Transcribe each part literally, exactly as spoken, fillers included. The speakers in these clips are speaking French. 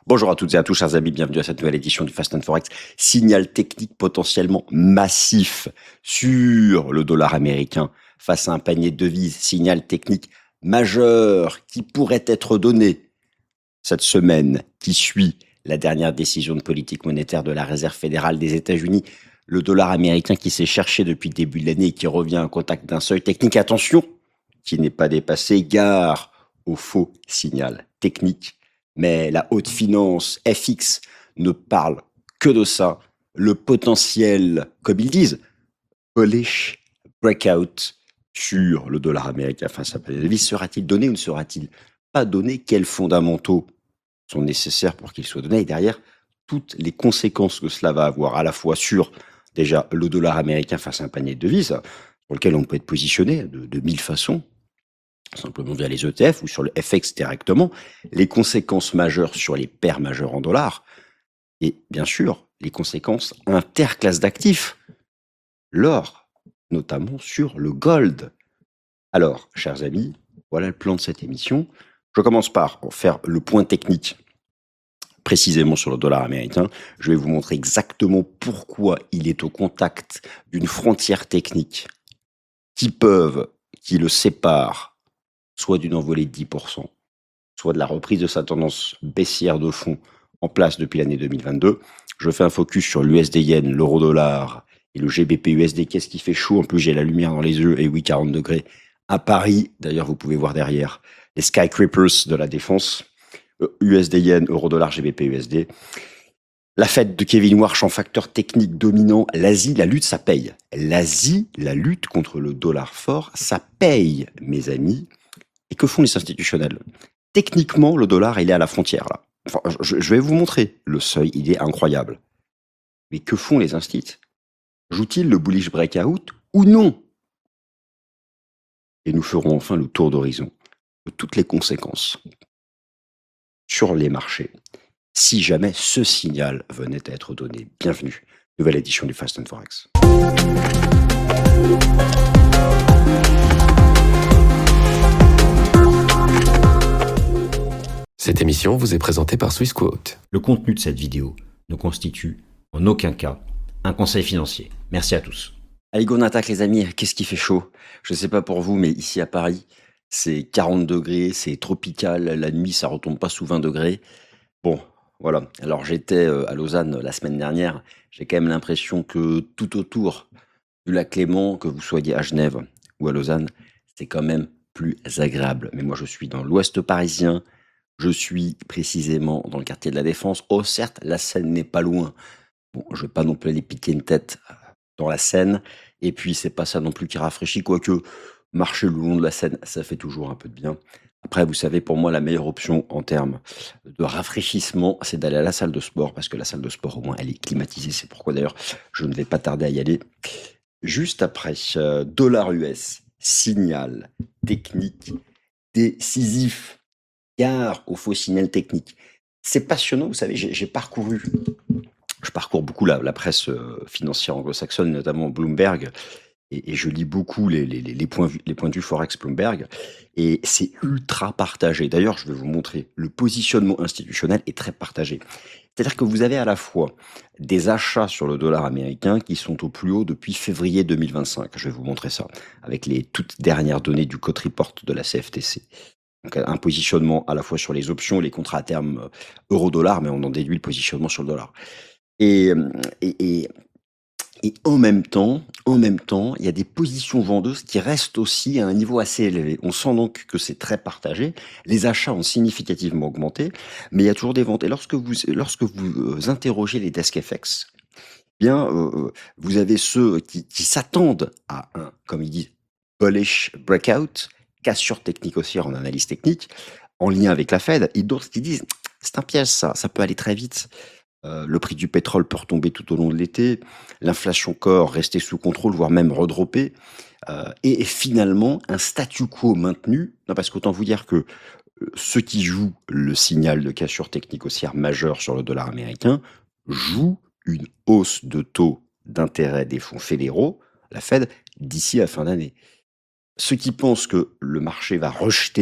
Bonjour à toutes et à tous, chers amis, bienvenue à cette nouvelle édition du Fast and Forex. Signal technique potentiellement massif sur le dollar américain face à un panier de devises. Signal technique majeur qui pourrait être donné cette semaine qui suit la dernière décision de politique monétaire de la Réserve fédérale des États-Unis. Le dollar américain qui s'est cherché depuis le début de l'année et qui revient en contact d'un seuil technique. Attention, qui n'est pas dépassé. Gare au faux signal technique. Mais la haute finance F X ne parle que de ça. Le potentiel, comme ils disent, bullish breakout sur le dollar américain face à la devise sera-t-il donné ou ne sera-t-il pas donné? Quels fondamentaux sont nécessaires pour qu'il soit donné? Et derrière, toutes les conséquences que cela va avoir, à la fois sur déjà le dollar américain face à un panier de devises, sur lequel on peut être positionné de, de mille façons, simplement via les E T F ou sur le F X directement, les conséquences majeures sur les paires majeures en dollars, et bien sûr, les conséquences interclasses d'actifs, l'or, notamment sur le gold. Alors, chers amis, voilà le plan de cette émission. Je commence par faire le point technique, précisément sur le dollar américain. Je vais vous montrer exactement pourquoi il est au contact d'une frontière technique qui peuvent, qui le sépare soit d'une envolée de dix pour cent, soit de la reprise de sa tendance baissière de fond en place depuis l'année deux mille vingt-deux. Je fais un focus sur l'U S D yen, l'euro-dollar et le G B P U S D. Qu'est-ce qui fait chaud? En plus, j'ai la lumière dans les yeux. Et oui, quarante degrés à Paris. D'ailleurs, vous pouvez voir derrière les skyscrapers de la défense. U S D yen, euro-dollar, G B P U S D. La fête de Kevin Warsh en facteur technique dominant. L'Asie, la lutte, ça paye. L'Asie, la lutte contre le dollar fort, ça paye, mes amis. Et que font les institutionnels? Techniquement, le dollar, il est à la frontière, là. Enfin, je, je vais vous montrer. Le seuil, il est incroyable. Mais que font les instituts? Jouent-ils le bullish breakout ou non? Et nous ferons enfin le tour d'horizon de toutes les conséquences sur les marchés si jamais ce signal venait à être donné. Bienvenue, nouvelle édition du Fast and Forex. Cette émission vous est présentée par Swissquote. Le contenu de cette vidéo ne constitue en aucun cas un conseil financier. Merci à tous. Allez, go, on attaque les amis. Qu'est-ce qui fait chaud? Je ne sais pas pour vous, mais ici à Paris, c'est quarante degrés, c'est tropical. La nuit, ça retombe pas sous vingt degrés. Bon, voilà. Alors j'étais à Lausanne la semaine dernière. J'ai quand même l'impression que tout autour du lac Léman, que vous soyez à Genève ou à Lausanne, c'est quand même plus agréable. Mais moi, je suis dans l'ouest parisien. Je suis précisément dans le quartier de la Défense. Oh, certes, la Seine n'est pas loin. Bon, je ne vais pas non plus aller piquer une tête dans la Seine. Et puis, c'est pas ça non plus qui rafraîchit. Quoique, marcher le long de la Seine, ça fait toujours un peu de bien. Après, vous savez, pour moi, la meilleure option en termes de rafraîchissement, c'est d'aller à la salle de sport. Parce que la salle de sport, au moins, elle est climatisée. C'est pourquoi, d'ailleurs, je ne vais pas tarder à y aller. Juste après, euh, dollar U S, signal technique décisif. Gare au faux signal technique. C'est passionnant, vous savez, j'ai, j'ai parcouru, je parcours beaucoup la, la presse euh, financière anglo-saxonne, notamment Bloomberg, et, et je lis beaucoup les, les, les, points, les points de vue Forex Bloomberg, et c'est ultra partagé. D'ailleurs, je vais vous montrer, le positionnement institutionnel est très partagé. C'est-à-dire que vous avez à la fois des achats sur le dollar américain qui sont au plus haut depuis février deux mille vingt-cinq. Je vais vous montrer ça, avec les toutes dernières données du Code Report de la C F T C. Donc un positionnement à la fois sur les options, les contrats à terme euro-dollar, mais on en déduit le positionnement sur le dollar. Et, et, et, et en même temps, en même temps, il y a des positions vendeuses qui restent aussi à un niveau assez élevé. On sent donc que c'est très partagé. Les achats ont significativement augmenté, mais il y a toujours des ventes. Et lorsque vous, lorsque vous interrogez les desk F X, bien, euh, vous avez ceux qui, qui s'attendent à un, comme ils disent, bullish breakout, cassure technique haussière en analyse technique, en lien avec la Fed, et d'autres qui disent c'est un piège ça, ça peut aller très vite. Euh, le prix du pétrole peut retomber tout au long de l'été, l'inflation core rester sous contrôle, voire même redropper, euh, et, et finalement un statu quo maintenu. Non, parce qu'autant vous dire que euh, ceux qui jouent le signal de cassure technique haussière majeure sur le dollar américain jouent une hausse de taux d'intérêt des fonds fédéraux, la Fed, d'ici la fin d'année. Ceux qui pensent que le marché va rejeter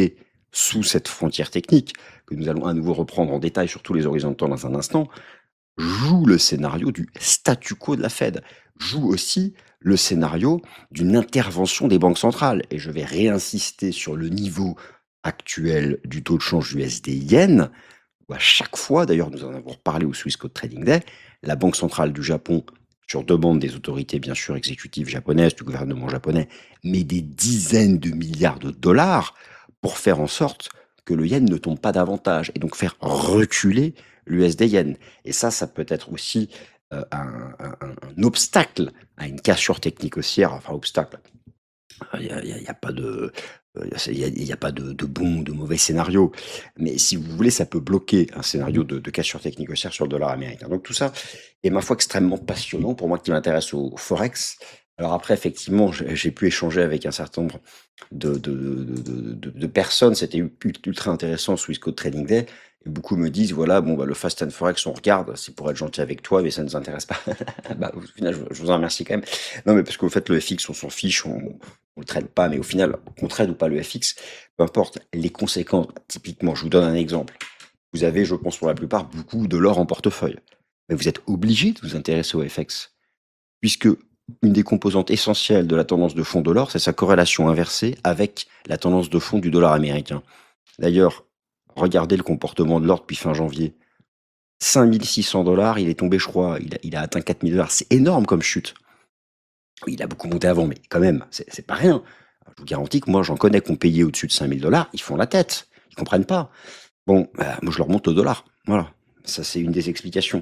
sous cette frontière technique, que nous allons à nouveau reprendre en détail sur tous les horizons de temps dans un instant, joue le scénario du statu quo de la Fed, joue aussi le scénario d'une intervention des banques centrales. Et je vais réinsister sur le niveau actuel du taux de change U S D-Yen, où à chaque fois, d'ailleurs nous en avons reparlé au Swiss Code Trading Day, la Banque centrale du Japon, sur demande des autorités bien sûr exécutives japonaises, du gouvernement japonais, met des dizaines de milliards de dollars pour faire en sorte que le yen ne tombe pas davantage et donc faire reculer l'U S D-Yen. Et ça, ça peut être aussi euh, un, un- un- un obstacle à une cassure technique haussière, enfin obstacle. Il n'y a, il y a- il y a pas de, euh, il y a, il y a pas de, de bon ou de mauvais scénario. Mais si vous voulez, ça peut bloquer un scénario de, de cassure technique haussière sur le dollar américain. Donc tout ça est, ma foi, extrêmement passionnant pour moi qui m'intéresse au, au Forex. Alors après, effectivement, j'ai j'ai pu échanger avec un certain nombre de, de, de, de- de- de personnes. C'était u- ultra intéressant sous Swiss Code Trading Day. Et beaucoup me disent, voilà, bon, bah, le Fast and Forex, on regarde, c'est pour être gentil avec toi, mais ça ne nous intéresse pas. Bah, au final, je, je vous en remercie quand même. Non, mais parce qu'au fait, le F X, on s'en fiche, on, on le traite pas, mais au final, qu'on trade ou pas le F X, peu importe les conséquences. Typiquement, je vous donne un exemple. Vous avez, je pense pour la plupart, beaucoup de l'or en portefeuille. Mais vous êtes obligé de vous intéresser au F X, puisque une des composantes essentielles de la tendance de fond de l'or, c'est sa corrélation inversée avec la tendance de fond du dollar américain. D'ailleurs, regardez le comportement de l'or depuis fin janvier. cinq mille six cents dollars, il est tombé, je crois, il a, il a atteint quatre mille dollars. C'est énorme comme chute. Oui, il a beaucoup monté avant, mais quand même, c'est c'est pas rien. Je vous garantis que moi, j'en connais qui ont payé au-dessus de cinq mille dollars, ils font la tête, ils comprennent pas. Bon, bah, moi, je leur monte le dollar. Voilà, ça, c'est une des explications.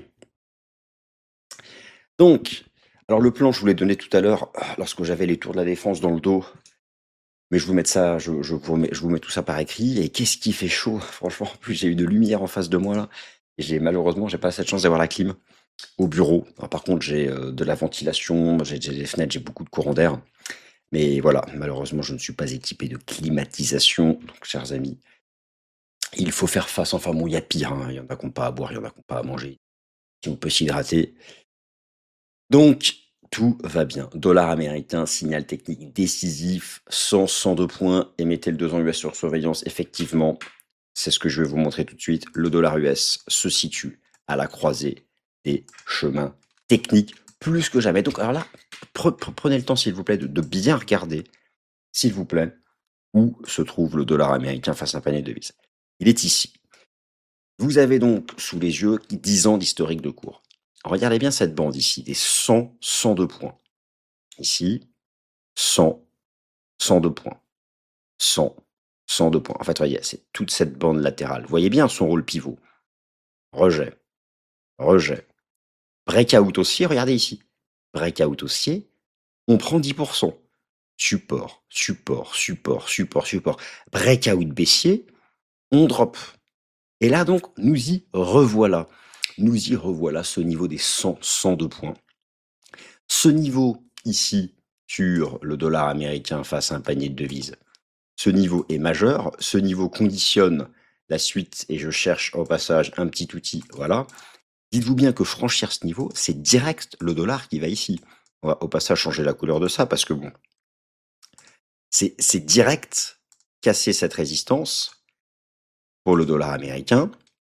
Donc, alors le plan, je vous l'ai donné tout à l'heure, ah, lorsque j'avais les tours de la défense dans le dos, mais je vous mets ça, je, je vous mets, je vous mets tout ça par écrit. Et qu'est-ce qui fait chaud, franchement. En plus, j'ai eu de lumière en face de moi là. Et j'ai malheureusement, j'ai pas cette chance d'avoir la clim au bureau. Alors, par contre, j'ai euh, de la ventilation, j'ai j'ai des fenêtres, j'ai beaucoup de courant d'air. Mais voilà, malheureusement, je ne suis pas équipé de climatisation. Donc, chers amis, il faut faire face. Enfin bon, il y a pire, hein. Il y en a qui n'ont pas à boire, il y en a qui n'ont pas à manger. Si on peut s'hydrater. Donc, tout va bien. Dollar américain, signal technique décisif, cent, cent deux points, et mettez le deux ans U S sur surveillance. Effectivement, c'est ce que je vais vous montrer tout de suite. Le dollar U S se situe à la croisée des chemins techniques plus que jamais. Donc, alors là, pre- pre- prenez le temps, s'il vous plaît, de, de bien regarder, s'il vous plaît, où se trouve le dollar américain face à un panier de devises. Il est ici. Vous avez donc sous les yeux dix ans d'historique de cours. Regardez bien cette bande ici, des cent, cent deux points. Ici, cent, cent deux points. cent, cent deux points. En fait, voyez, c'est toute cette bande latérale. Vous voyez bien son rôle pivot. Rejet, rejet. Breakout haussier, regardez ici. Breakout haussier, on prend dix pour cent. Support, support, support, support, support. Breakout baissier, on drop. Et là, donc, nous y revoilà. Nous y revoilà, ce niveau des cent, cent deux points. Ce niveau ici, sur le dollar américain face à un panier de devises, ce niveau est majeur. Ce niveau conditionne la suite, et je cherche au passage un petit outil. Voilà. Dites-vous bien que franchir ce niveau, c'est direct le dollar qui va ici. On va au passage changer la couleur de ça, parce que bon, c'est c'est direct casser cette résistance pour le dollar américain.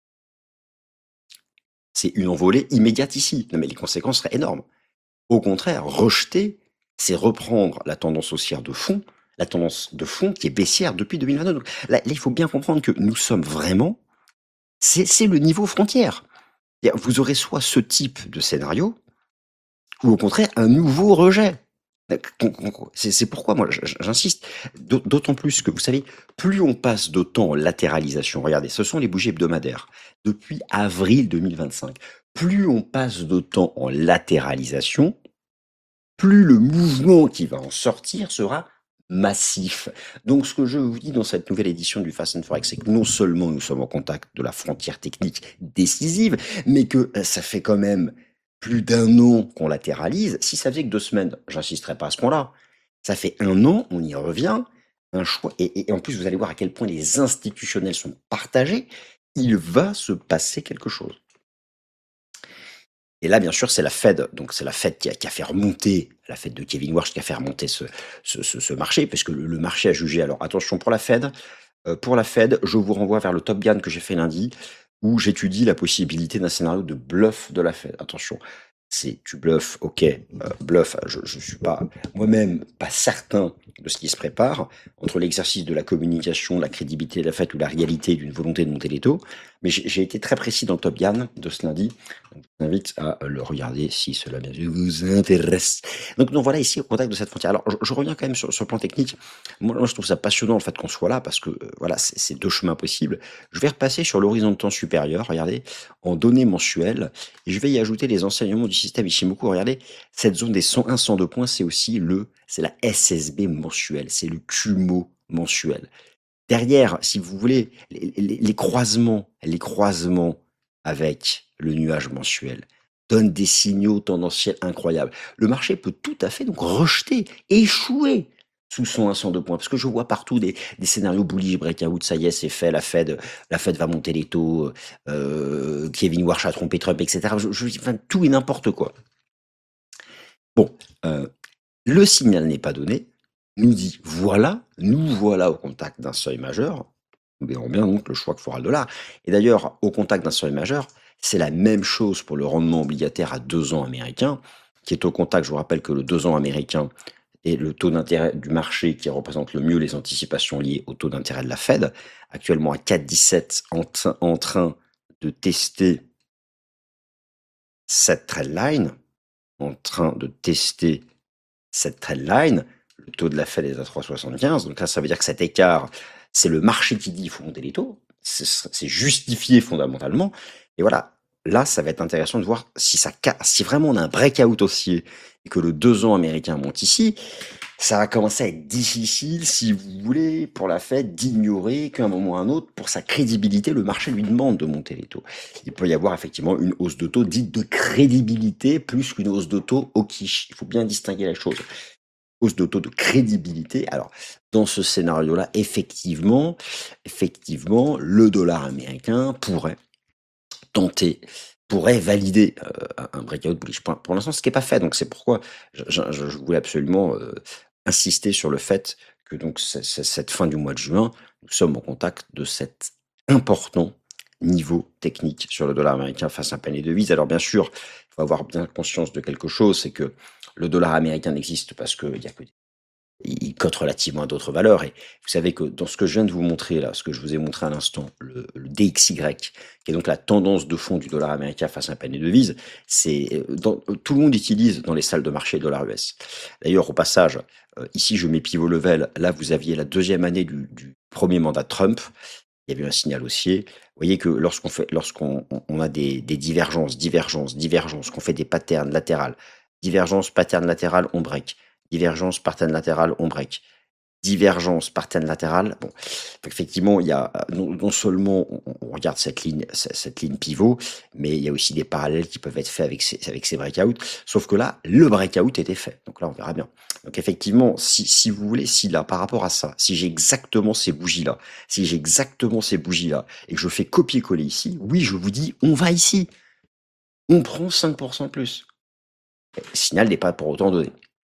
C'est une envolée immédiate ici. Non, mais les conséquences seraient énormes. Au contraire, rejeter, c'est reprendre la tendance haussière de fond, la tendance de fond qui est baissière depuis deux mille vingt-deux. Donc là, là, il faut bien comprendre que nous sommes vraiment, c'est c'est le niveau frontière. C'est-à-dire, vous aurez soit ce type de scénario, ou au contraire un nouveau rejet. C'est c'est pourquoi moi j- j'insiste, d'aut- d'autant plus que vous savez, plus on passe de temps en latéralisation, regardez, ce sont les bougies hebdomadaires, depuis avril deux mille vingt-cinq, plus on passe de temps en latéralisation, plus le mouvement qui va en sortir sera massif. Donc ce que je vous dis dans cette nouvelle édition du Fast and Forex, c'est que non seulement nous sommes en contact de la frontière technique décisive, mais que euh, ça fait quand même plus d'un an qu'on latéralise. Si ça faisait que deux semaines, j'insisterai pas à ce point-là. Ça fait un an, on y revient, un choix. Et, et- et en plus, vous allez voir à quel point les institutionnels sont partagés. Il va se passer quelque chose. Et là, bien sûr, c'est la Fed. Donc, c'est la Fed qui a, qui a fait remonter, la Fed de Kevin Warsh qui a fait remonter ce, ce, ce- ce marché, puisque le, le marché a jugé. Alors, attention pour la Fed. Heu, pour la Fed, je vous renvoie vers le Top Gun que j'ai fait lundi, où j'étudie la possibilité d'un scénario de bluff de la Fed. Attention, c'est tu bluffes, OK, heu, bluff, je je suis pas moi-même pas certain de ce qui se prépare, entre l'exercice de la communication, la crédibilité de la Fed ou la réalité d'une volonté de monter les taux. Mais j'ai j'ai été très précis dans le Top Gun de ce lundi, donc je vous invite à le regarder si cela bien sûr vous intéresse. Donc donc voilà, ici au contact de cette frontière. Alors je je reviens quand même sur sur le plan technique. Moi moi je trouve ça passionnant le fait qu'on soit là parce que, heu, voilà, c'est c'est deux chemins possibles. Je vais repasser sur l'horizon de temps supérieur, regardez, en données mensuelles et je vais y ajouter les enseignements du système Ichimoku. Regardez, cette zone des cent un cent deux points, c'est aussi le c'est la S S B mensuelle, c'est le Kumo mensuel. Derrière, si vous voulez, les les les croisements les croisements avec le nuage mensuel donnent des signaux tendanciels incroyables. Le marché peut tout à fait donc rejeter, échouer sous cent un cent deux points parce que je vois partout des des scénarios bullish, breakout, ça y est, c'est fait, la Fed la Fed va monter les taux, heu, Kevin Warsh a trompé Trump et cetera. Je je enfin, tout et n'importe quoi. Bon, heu, le signal n'est pas donné, nous dit: «Voilà, nous voilà au contact d'un seuil majeur». Nous verrons bien donc le choix que fera le dollar et d'ailleurs au contact d'un seuil majeur, c'est la même chose pour le rendement obligataire à deux ans américain, qui est au contact. Je vous rappelle que le deux ans américain est le taux d'intérêt du marché qui représente le mieux les anticipations liées au taux d'intérêt de la Fed, actuellement à quatre virgule dix-sept en train en train de tester cette trendline, en train de tester cette trendline, le taux de la Fed est à trois virgule soixante-quinze, donc là, ça veut dire que cet écart, c'est le marché qui dit: «Il faut monter les taux». C'est c'est justifié fondamentalement et voilà, là, ça va être intéressant de voir si ça ca si vraiment on a un breakout haussier et que le deux ans américain monte ici, ça va commencer à être difficile, si vous voulez, pour la Fed d'ignorer qu'à un moment ou à un autre, pour sa crédibilité, le marché lui demande de monter les taux. Il peut y avoir effectivement une hausse de taux dite de crédibilité plus qu'une hausse de taux au quiche. Il faut bien distinguer les choses. Hausse de taux de crédibilité. Alors, dans ce scénario-là, effectivement, effectivement, le dollar américain pourrait tenter, pourrait valider euh, un un breakout bullish. Pour, pour l'instant, ce qui n'est pas fait. Donc, c'est pourquoi je, je- je voulais absolument euh, insister sur le fait que donc c- c- cette fin du mois de juin, nous sommes en contact de cet important niveau technique sur le dollar américain face à un panier de devises. Alors, bien sûr, il faut avoir bien conscience de quelque chose, c'est que le dollar américain n'existe parce qu'il n'y a que il cote relativement à d'autres valeurs. Et vous savez que dans ce que je viens de vous montrer là, ce que je vous ai montré à l'instant, le, le D X Y, qui est donc la tendance de fond du dollar américain face à un panier de devises, c'est euh, dans- euh, tout le monde utilise dans les salles de marché le dollar U S. D'ailleurs, au passage, euh, ici je mets pivot level. Là, vous aviez la deuxième année du, du premier mandat de Trump. Il y avait un signal haussier. Vous voyez que lorsqu'on fait, lorsqu'on on- on a des, des divergences, divergences, divergences, qu'on fait des patterns latérales, divergence, pattern latéral, on break. Divergence, pattern latéral, on break. Divergence, pattern latéral. Bon, effectivement, il y a non, non seulement on, on regarde cette ligne, ce- cette ligne pivot, mais il y a aussi des parallèles qui peuvent être faits avec ces, avec ces breakouts. Sauf que là, le breakout était fait. Donc là, on verra bien. Donc effectivement, si, si vous voulez, si là, par rapport à ça, si j'ai exactement ces bougies-là, si j'ai exactement ces bougies-là, et que je fais copier-coller ici, oui, je vous dis, on va ici. On prend cinq pour cent de plus. Le signal n'est pas pour autant donné.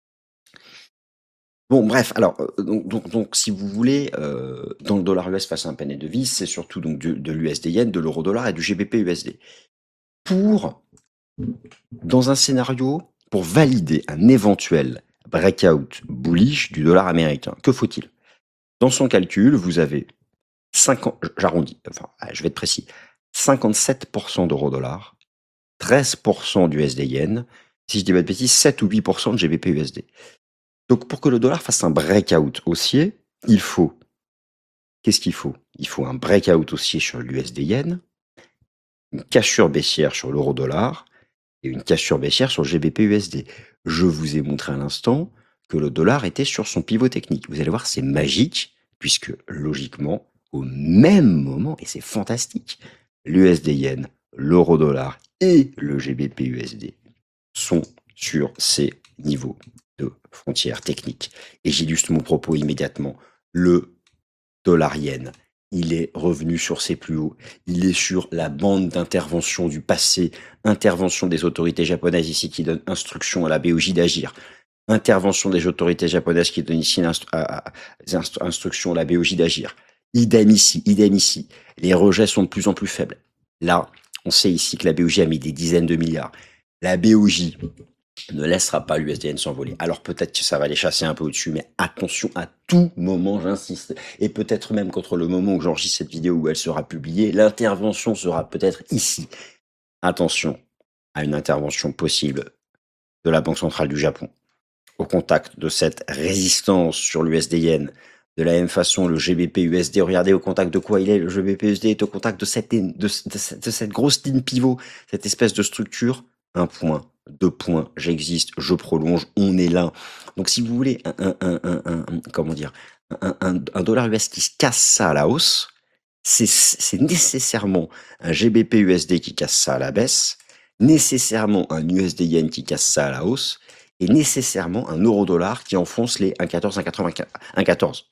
Bon bref, alors, heu, donc donc donc si vous voulez, heu, dans le dollar U S face à un panier de devises, c'est surtout donc du de l'U S D yen, de l'euro dollar et du G B P U S D. Pour dans un scénario, pour valider un éventuel breakout bullish du dollar américain, que faut-il? Dans son calcul, vous avez cinquante j'arrondis, enfin, allez, je vais être précis, cinquante-sept d'euro dollar, treize du U S D yen, si je dis pas de bêtises, sept ou huit de G B P U S D. Donc pour que le dollar fasse un breakout haussier, il faut qu'est-ce qu'il faut? Il faut un breakout haussier sur l'U S D yen, une cassure baissière sur l'euro dollar et une cassure baissière sur le G B P U S D. Je vous ai montré à l'instant que le dollar était sur son pivot technique. Vous allez voir, c'est magique, puisque logiquement, au même moment, et c'est fantastique, l'U S D yen, l'euro dollar et le G B P U S D sont sur ces niveaux de frontières techniques. Et j'illustre mon propos immédiatement. Le dollar yen, il est revenu sur ses plus hauts. Il est sur la bande d'intervention du passé, intervention des autorités japonaises ici qui donne instruction à la B O J d'agir. Intervention des autorités japonaises qui donne ici l'instru- à- à- instru- instruction à la B O J d'agir. Idem ici, idem ici. Les rejets sont de plus en plus faibles. Là, on sait ici que la B O J a mis des dizaines de milliards. La B O J ne laissera pas l'U S D N s'envoler. Alors peut-être que ça va les chasser un peu au-dessus, mais attention à tout moment, j'insiste. Et peut-être même qu'entre le moment où j'enregistre cette vidéo où elle sera publiée, l'intervention sera peut-être ici. Attention à une intervention possible de la Banque centrale du Japon au contact de cette résistance sur l'U S D yen. De la même façon, le G B P U S D, regardez au contact de quoi il est. Le G B P U S D est au contact de cette, de, de, de cette grosse ligne pivot, cette espèce de structure. Un point, deux points, j'existe, je prolonge, on est là. Donc si vous voulez un, un, un, un, un comment dire, un, un, un dollar U S qui se casse ça à la hausse, c'est, c'est nécessairement un G B P U S D qui casse ça à la baisse, nécessairement un U S D yen qui casse ça à la hausse, et nécessairement un euro-dollar qui enfonce les un virgule quatorze, un virgule quatre-vingt-quinze, un virgule quatorze.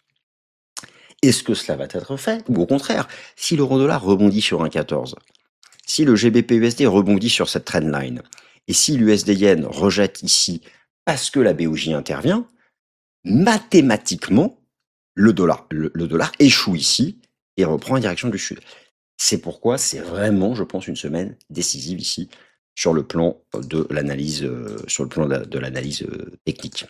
Est-ce que cela va être fait? Ou au contraire, si l'euro-dollar rebondit sur un virgule quatorze, si le G B P U S D rebondit sur cette trendline, et si l'U S D yen rejette ici parce que la B O J intervient, mathématiquement, le dollar, le, le dollar échoue ici et reprend en direction du sud. C'est pourquoi c'est vraiment, je pense, une semaine décisive ici sur le plan de l'analyse, euh, sur le plan de, de l'analyse euh, technique.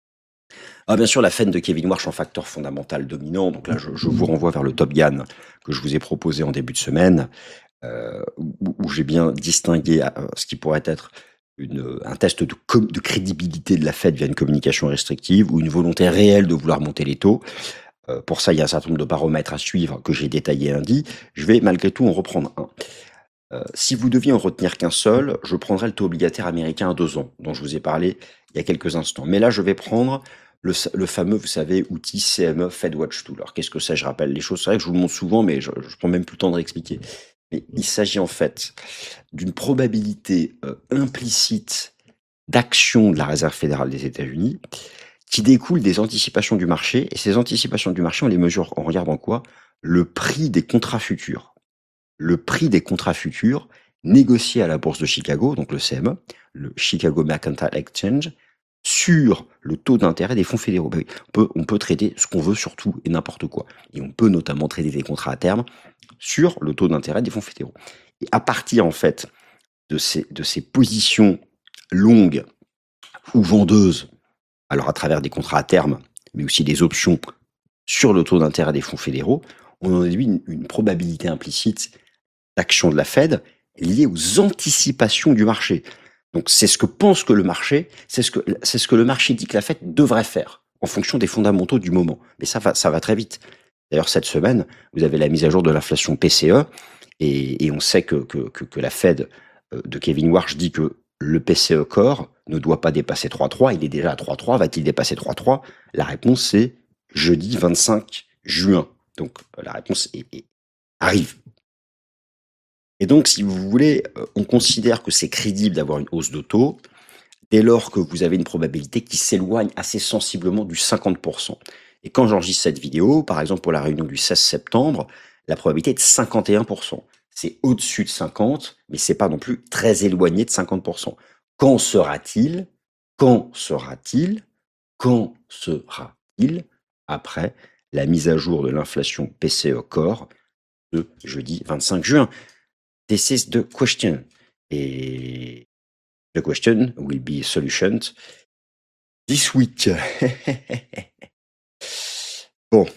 Ah, bien sûr, la Fed de Kevin Warsh en facteur fondamental dominant. Donc là, je, je vous renvoie vers le Top Gun que je vous ai proposé en début de semaine, euh, où, où j'ai bien distingué euh, ce qui pourrait être une, un test de, com- de crédibilité de la Fed via une communication restrictive ou une volonté réelle de vouloir monter les taux. Euh, pour ça, il y a un certain nombre de paramètres à suivre que j'ai détaillés lundi. Je vais malgré tout en reprendre un. Euh, si vous deviez en retenir qu'un seul, je prendrais le taux obligataire américain à deux ans, dont je vous ai parlé il y a quelques instants. Mais là, je vais prendre le, le fameux, vous savez, outil C M E Fed Watch Tool. Alors, qu'est-ce que c'est? Je rappelle les choses. C'est vrai que je vous le montre souvent, mais je, je prends même plus le temps de réexpliquer. Mais il s'agit en fait d'une probabilité euh, implicite d'action de la Réserve fédérale des États-Unis qui découle des anticipations du marché. Et ces anticipations du marché, on les mesure en regardant quoi? Le prix des contrats futurs. Le prix des contrats futurs négociés à la bourse de Chicago, donc le C M E, le Chicago Mercantile Exchange, sur le taux d'intérêt des fonds fédéraux. Ben oui, on peut, on peut traiter ce qu'on veut sur tout et n'importe quoi. Et on peut notamment traiter des contrats à terme sur le taux d'intérêt des fonds fédéraux. Et à partir, en fait, de ces, de ces positions longues ou vendeuses, alors à travers des contrats à terme, mais aussi des options sur le taux d'intérêt des fonds fédéraux, on en déduit une, une probabilité implicite d'action de la Fed liée aux anticipations du marché. Donc c'est ce que pense que le marché, c'est ce que, c'est ce que le marché dit que la Fed devrait faire en fonction des fondamentaux du moment. Mais ça va, ça va très vite. D'ailleurs, cette semaine, vous avez la mise à jour de l'inflation P C E et, et on sait que, que, que, que la Fed euh, de Kevin Warsh dit que le P C E Core ne doit pas dépasser trois virgule trois. Il est déjà à trois virgule trois. Va-t-il dépasser trois virgule trois? La réponse, c'est jeudi vingt-cinq juin. Donc la réponse est, est, arrive. Et donc, si vous voulez, on considère que c'est crédible d'avoir une hausse de taux dès lors que vous avez une probabilité qui s'éloigne assez sensiblement du cinquante pour cent. Et quand j'enregistre cette vidéo, par exemple pour la réunion du seize septembre, la probabilité est de cinquante et un pour cent. C'est au-dessus de cinquante, mais c'est pas non plus très éloigné de cinquante pour cent. Quand sera-t-il? Quand sera-t-il? Quand sera-t-il après la mise à jour de l'inflation P C E Core de jeudi vingt-cinq juin? This is the question. Et the question will be solutioned this week. Bon.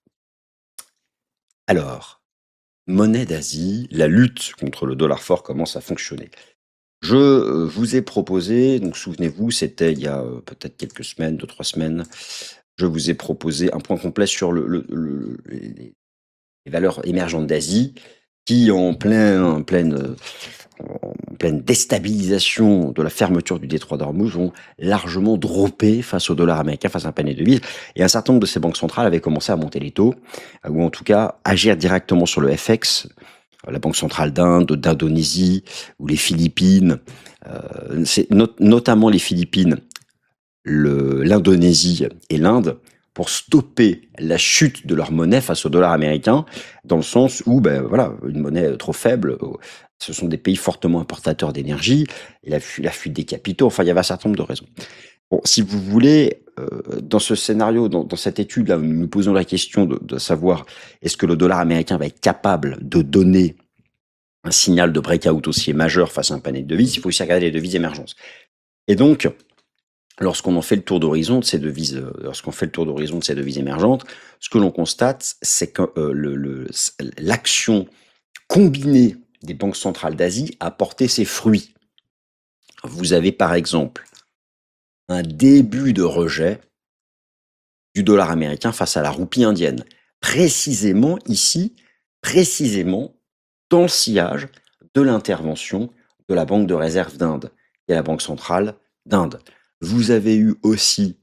Alors, monnaie d'Asie, la lutte contre le dollar fort commence à fonctionner. Je vous ai proposé, donc souvenez-vous, c'était il y a peut-être quelques semaines, deux, trois semaines, je vous ai proposé un point complet sur le, le, le, les, les valeurs émergentes d'Asie qui, en, plein, en, pleine, en pleine déstabilisation de la fermeture du détroit d'Ormuz, ont largement droppé face au dollar américain, face à un panier de devises. Et un certain nombre de ces banques centrales avaient commencé à monter les taux, ou en tout cas agir directement sur le F X. La Banque centrale d'Inde, d'Indonésie ou les Philippines, euh, c'est not- notamment les Philippines, le, l'Indonésie et l'Inde, pour stopper la chute de leur monnaie face au dollar américain, dans le sens où, ben voilà, une monnaie trop faible, ce sont des pays fortement importateurs d'énergie, et la, fu- la fuite des capitaux, enfin il y avait un certain nombre de raisons. Bon, si vous voulez, euh, dans ce scénario, dans, dans cette étude-là, nous nous posons la question de, de savoir est-ce que le dollar américain va être capable de donner un signal de breakout haussier majeur face à un panier de devises. Il faut aussi regarder les devises émergentes. Et donc, lorsqu'on en fait le tour d'horizon de ces devises, euh, lorsqu'on fait le tour d'horizon de ces devises émergentes, ce que l'on constate, c'est que euh, le, le, l'action combinée des banques centrales d'Asie a porté ses fruits. Vous avez par exemple un début de rejet du dollar américain face à la roupie indienne. Précisément ici, précisément dans le sillage de l'intervention de la Banque de réserve d'Inde et la Banque centrale d'Inde. Vous avez eu aussi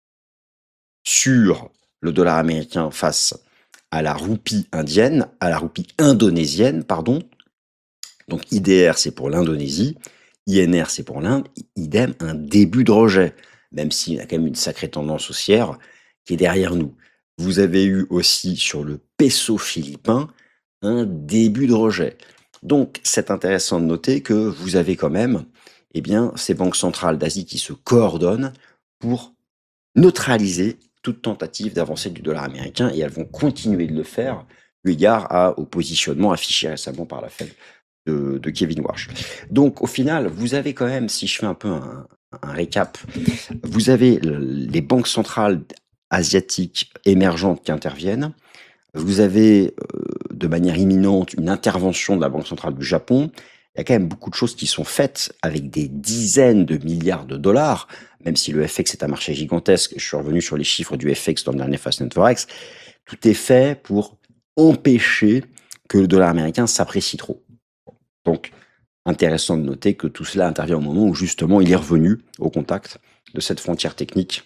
sur le dollar américain face à la roupie indienne, à la roupie indonésienne, pardon. Donc I D R c'est pour l'Indonésie, I N R c'est pour l'Inde, idem un début de rejet, même s'il y a quand même une sacrée tendance haussière qui est derrière nous. Vous avez eu aussi sur le peso philippin un début de rejet. Donc c'est intéressant de noter que vous avez quand même eh bien, ces banques centrales d'Asie qui se coordonnent pour neutraliser toute tentative d'avancée du dollar américain, et elles vont continuer de le faire eu égard à, au positionnement affiché récemment par la Fed de, de Kevin Warsh. Donc au final, vous avez quand même, si je fais un peu un, un récap, vous avez le, les banques centrales asiatiques émergentes qui interviennent, vous avez euh, de manière imminente une intervention de la Banque centrale du Japon. Il y a quand même beaucoup de choses qui sont faites avec des dizaines de milliards de dollars, même si le F X est un marché gigantesque. Je suis revenu sur les chiffres du F X dans le dernier Fastnet Forex. Tout est fait pour empêcher que le dollar américain s'apprécie trop. Donc, intéressant de noter que tout cela intervient au moment où justement il est revenu au contact de cette frontière technique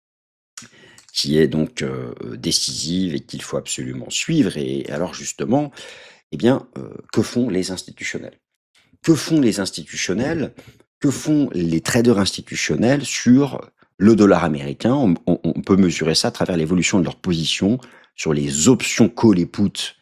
qui est donc euh, décisive et qu'il faut absolument suivre. Et alors justement, eh bien, euh, que font les institutionnels ? Que font les institutionnels? Que font les traders institutionnels sur le dollar américain? On, on, on peut mesurer ça à travers l'évolution de leur position sur les options call et put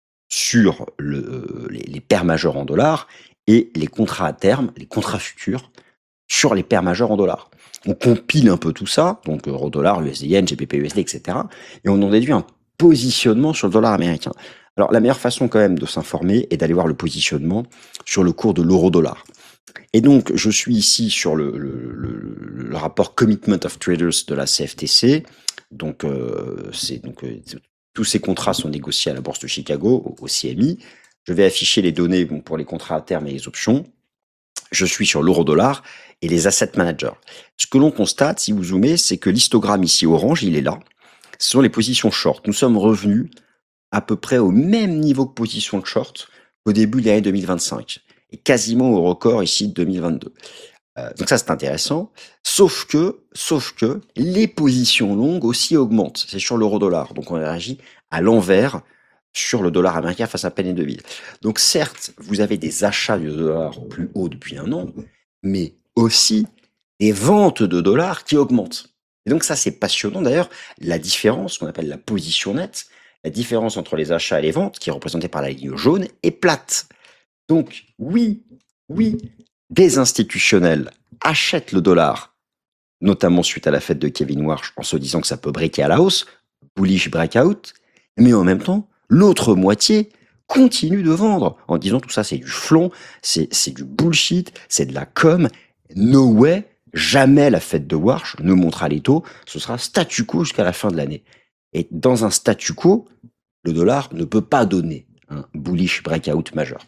sur le, euh, les, les paires majeures en dollars et les contrats à terme, les contrats futurs sur les paires majeures en dollars. On compile un peu tout ça, donc euro dollar, U S D yen, G B P U S D, et cetera. Et on en déduit un positionnement sur le dollar américain. Alors, la meilleure façon quand même de s'informer est d'aller voir le positionnement sur le cours de l'euro-dollar. Et donc, je suis ici sur le, le, le, le rapport Commitment of Traders de la C F T C. Donc, euh, c'est, donc euh, tous ces contrats sont négociés à la Bourse de Chicago, au, au C M I. Je vais afficher les données bon, pour les contrats à terme et les options. Je suis sur l'euro-dollar et les asset managers. Ce que l'on constate, si vous zoomez, c'est que l'histogramme ici orange, il est là. Ce sont les positions short. Nous sommes revenus à peu près au même niveau que position de short qu'au début de l'année deux mille vingt-cinq, et quasiment au record ici de deux mille vingt-deux. Euh, donc ça, c'est intéressant, sauf que, sauf que les positions longues aussi augmentent, c'est sur l'euro-dollar, donc on réagit à l'envers sur le dollar américain face à peine et devise. Donc certes, vous avez des achats du dollar plus haut depuis un an, mais aussi des ventes de dollars qui augmentent. Et donc ça, c'est passionnant. D'ailleurs, la différence qu'on appelle la position nette, la différence entre les achats et les ventes, qui est représentée par la ligne jaune, est plate. Donc oui, oui, des institutionnels achètent le dollar, notamment suite à la fête de Kevin Warsh, en se disant que ça peut breaker à la hausse, bullish breakout, mais en même temps, l'autre moitié continue de vendre, en disant tout ça c'est du flon, c'est, c'est du bullshit, c'est de la com, no way, jamais la fête de Warsh ne montera les taux, ce sera statu quo jusqu'à la fin de l'année. Et dans un statu quo, le dollar ne peut pas donner un bullish breakout majeur.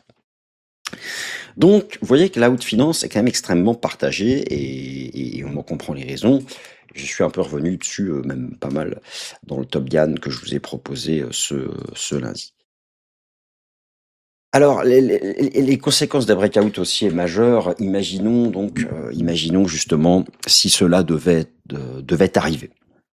Donc, vous voyez que la haute finance est quand même extrêmement partagée et, et on en comprend les raisons. Je suis un peu revenu dessus, euh, même pas mal, dans le Top Gun que je vous ai proposé euh, ce, ce lundi. Alors, les, les, les conséquences d'un breakout haussier majeur, imaginons donc, euh, imaginons justement si cela devait, de, devait arriver.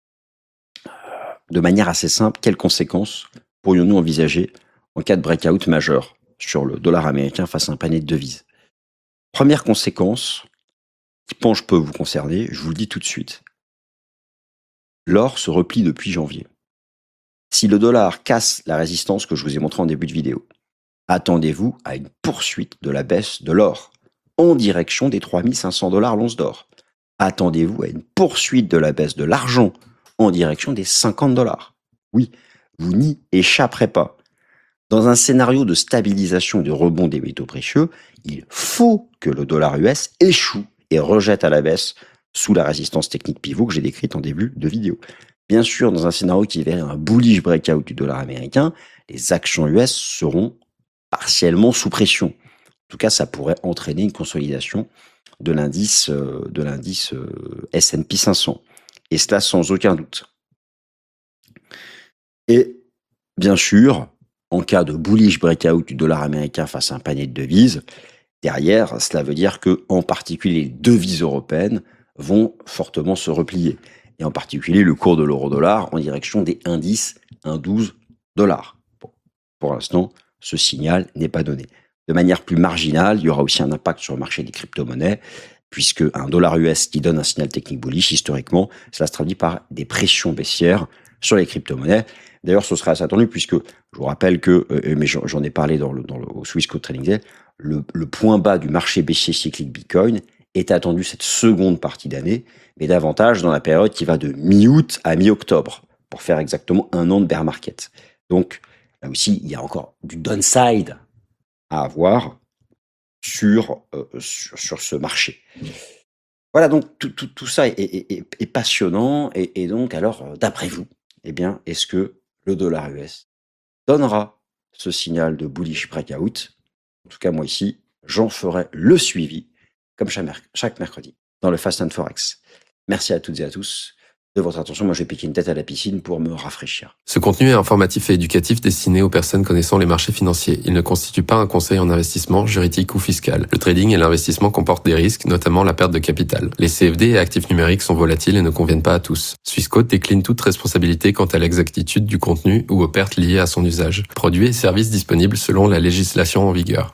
De manière assez simple, quelles conséquences pourrions-nous envisager en cas de breakout majeur sur le dollar américain face à un panier de devises? Première conséquence, qui pense peut vous concerner, je vous le dis tout de suite. L'or se replie depuis janvier. Si le dollar casse la résistance que je vous ai montrée en début de vidéo, attendez-vous à une poursuite de la baisse de l'or en direction des trois mille cinq cents dollars l'once d'or. attendez-vous à une poursuite de la baisse de l'argent en direction des cinquante dollars. Oui, vous n'y échapperez pas. Dans un scénario de stabilisation et de rebond des métaux précieux, il faut que le dollar U S échoue et rejette à la baisse sous la résistance technique pivot que j'ai décrite en début de vidéo. Bien sûr, dans un scénario qui verrait un bullish breakout du dollar américain, les actions U S seront partiellement sous pression. En tout cas, ça pourrait entraîner une consolidation de l'indice euh, de l'indice euh, S and P cinq cents. Et cela sans aucun doute. Et bien sûr, en cas de bullish breakout du dollar américain face à un panier de devises, derrière, cela veut dire que, en particulier, les devises européennes vont fortement se replier. Et en particulier, le cours de l'euro-dollar en direction des un virgule dix, un virgule douze dollars. Bon, pour l'instant, ce signal n'est pas donné. De manière plus marginale, il y aura aussi un impact sur le marché des crypto-monnaies, puisque un dollar U S qui donne un signal technique bullish, historiquement, cela se traduit par des pressions baissières sur les crypto-monnaies. D'ailleurs, ce sera assez attendu, puisque je vous rappelle que, euh, mais j'en, j'en ai parlé dans le, dans le, au Swissquote Trading Day, le, le point bas du marché baissier cyclique Bitcoin est attendu cette seconde partie d'année, mais davantage dans la période qui va de mi-août à mi-octobre, pour faire exactement un an de bear market. Donc, là aussi, il y a encore du downside à avoir sur, euh, sur, sur ce marché. Voilà, donc tout, tout, tout ça est, est, est, est passionnant. Et, et donc, alors, d'après vous, eh bien, est-ce que le dollar U S donnera ce signal de bullish breakout? En tout cas, moi ici, j'en ferai le suivi, comme chaque, merc- chaque mercredi, dans le Fast and Forex. Merci à toutes et à tous de votre attention. Moi, je vais piquer une tête à la piscine pour me rafraîchir. Ce contenu est informatif et éducatif destiné aux personnes connaissant les marchés financiers. Il ne constitue pas un conseil en investissement, juridique ou fiscal. Le trading et l'investissement comportent des risques, notamment la perte de capital. Les C F D et actifs numériques sont volatiles et ne conviennent pas à tous. Swissquote décline toute responsabilité quant à l'exactitude du contenu ou aux pertes liées à son usage. Produits et services disponibles selon la législation en vigueur.